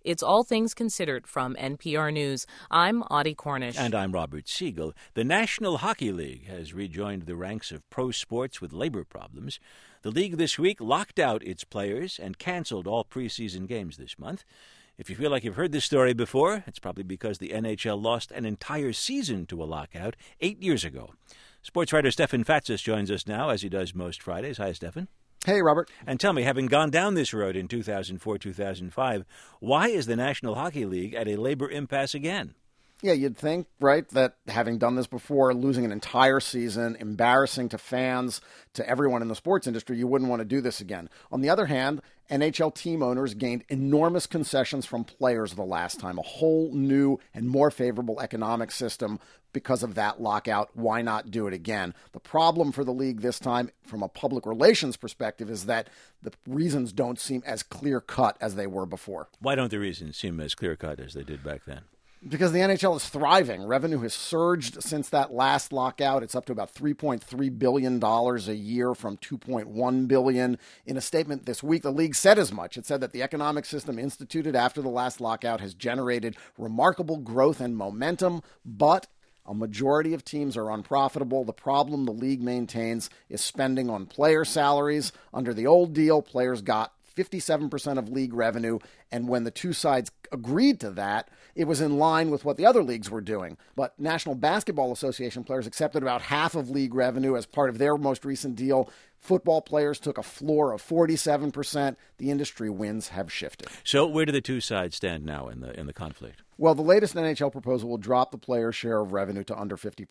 It's All Things Considered from NPR News. I'm Audie Cornish. And I'm Robert Siegel. The National Hockey League has rejoined the ranks of pro sports with labor problems. The league this week locked out its players and canceled all preseason games this month. If you feel like you've heard this story before, it's probably because the NHL lost an entire season to a lockout 8 years ago. Sports writer Stefan Fatsis joins us now, as he does most Fridays. Hi, Stefan. Hey, Robert. And tell me, having gone down this road in 2004-2005, why is the National Hockey League at a labor impasse again? Yeah, you'd think, right, that having done this before, losing an entire season, embarrassing to fans, to everyone in the sports industry, you wouldn't want to do this again. On the other hand, NHL team owners gained enormous concessions from players the last time, a whole new and more favorable economic system because of that lockout. Why not do it again? The problem for the league this time, from a public relations perspective, is that the reasons don't seem as clear-cut as they were before. Why don't the reasons seem as clear-cut as they did back then? Because the NHL is thriving. Revenue has surged since that last lockout. It's up to about $3.3 billion a year from $2.1 billion. In a statement this week, the league said as much. It said that the economic system instituted after the last lockout has generated remarkable growth and momentum, but a majority of teams are unprofitable. The problem the league maintains is spending on player salaries. Under the old deal, players got 57% of league revenue, and when the two sides agreed to that, it was in line with what the other leagues were doing. But National Basketball Association players accepted about half of league revenue as part of their most recent deal. Football players took a floor of 47%. The industry winds have shifted. So where do the two sides stand now in the conflict? Well, the latest NHL proposal will drop the players' share of revenue to under 50%,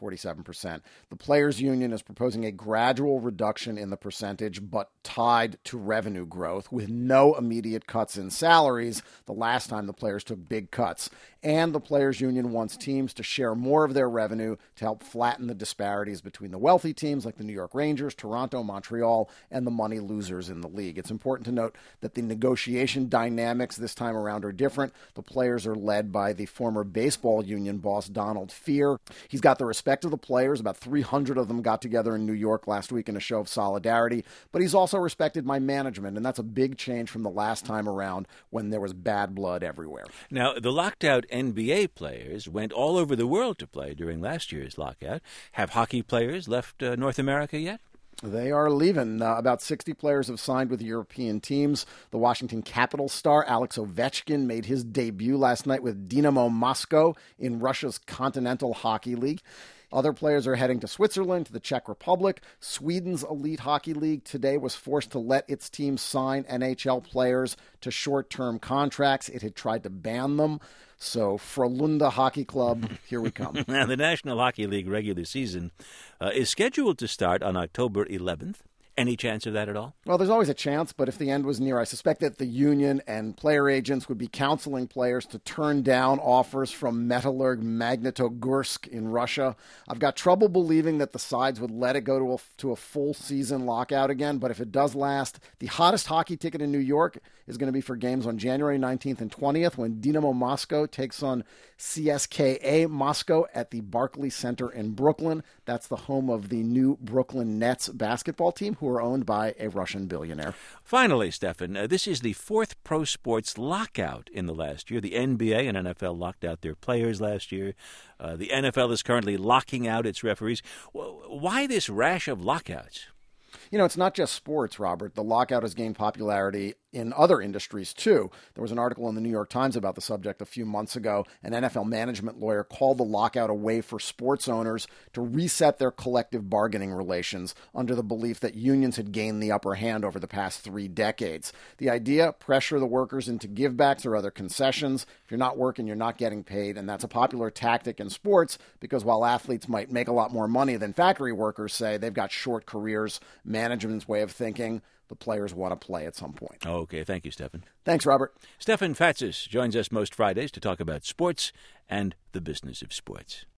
47%. The players' union is proposing a gradual reduction in the percentage, but tied to revenue growth, with no immediate cuts in salaries the last time the players took big cuts. And the players' union wants teams to share more of their revenue to help flatten the disparities between the wealthy teams like the New York Rangers, Toronto, Montreal, and the money losers in the league. It's important to note that the negotiation dynamics this time around are different. The players are led by the former baseball union boss, Donald Fehr. He's got the respect of the players. About 300 of them got together in New York last week in a show of solidarity. But he's also respected by management, and that's a big change from the last time around when there was bad blood everywhere. Now, the locked-out NBA players went all over the world to play during last year's lockout. Have hockey players left North America yet? They are leaving. About 60 players have signed with European teams. The Washington Capitals star Alex Ovechkin made his debut last night with Dynamo Moscow in Russia's Continental Hockey League. Other players are heading to Switzerland, to the Czech Republic. Sweden's Elite Hockey League today was forced to let its team sign NHL players to short-term contracts. It had tried to ban them. So, Frölunda Hockey Club, here we come. Now, the National Hockey League regular season is scheduled to start on October 11th. Any chance of that at all? Well, there's always a chance, but if the end was near, I suspect that the union and player agents would be counseling players to turn down offers from Metallurg Magnitogorsk in Russia. I've got trouble believing that the sides would let it go to a full season lockout again, but if it does last, the hottest hockey ticket in New York is going to be for games on January 19th and 20th when Dynamo Moscow takes on CSKA Moscow at the Barclays Center in Brooklyn. That's the home of the new Brooklyn Nets basketball team, who are owned by a Russian billionaire. Finally, Stefan, this is the fourth pro sports lockout in the last year. The NBA and NFL locked out their players last year. The NFL is currently locking out its referees. Why this rash of lockouts? You know, it's not just sports, Robert. The lockout has gained popularity in other industries, too. There was an article in the New York Times about the subject a few months ago. An NFL management lawyer called the lockout a way for sports owners to reset their collective bargaining relations under the belief that unions had gained the upper hand over the past 3 decades. The idea, pressure the workers into givebacks or other concessions. If you're not working, you're not getting paid, and that's a popular tactic in sports because while athletes might make a lot more money than factory workers, say, they've got short careers, management's way of thinking. The players want to play at some point. Okay, thank you, Stefan. Thanks, Robert. Stefan Fatsis joins us most Fridays to talk about sports and the business of sports.